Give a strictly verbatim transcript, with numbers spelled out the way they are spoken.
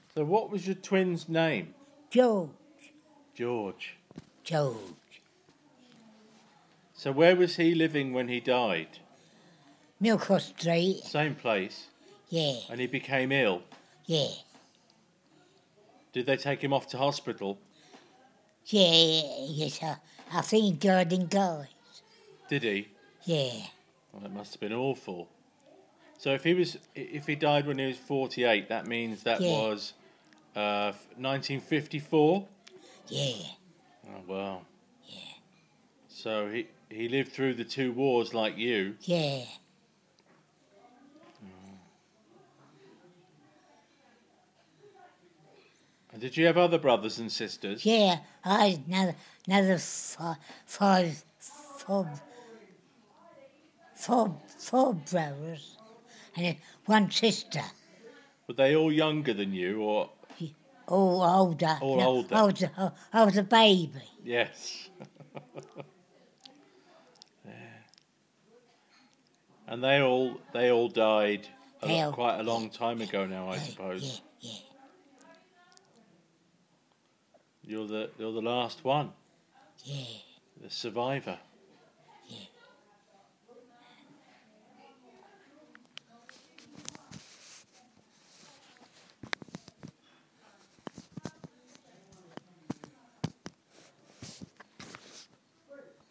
So what was your twin's name? George. George. George. So where was he living when he died? Milcross Street. Same place? Yeah. And he became ill? Yeah. Did they take him off to hospital? Yeah, yes, I, I think he died in guys. Did he? Yeah. Well, that must have been awful. So if he was, if he died when he was forty-eight, that means that Yeah. was uh, nineteen fifty-four? Yeah. Oh, wow. Yeah. So he, he lived through the two wars like you? Yeah. And did you have other brothers and sisters? Yeah, I had another, another five, five, four, four, four brothers and one sister. Were they all younger than you, or...? All older. All no, older. I was, a, I was a baby. Yes. Yeah. And they all they all died a They lo- all- quite a long time ago now, I Yeah, suppose. Yeah, yeah, You're the you're the last one, yeah. the survivor.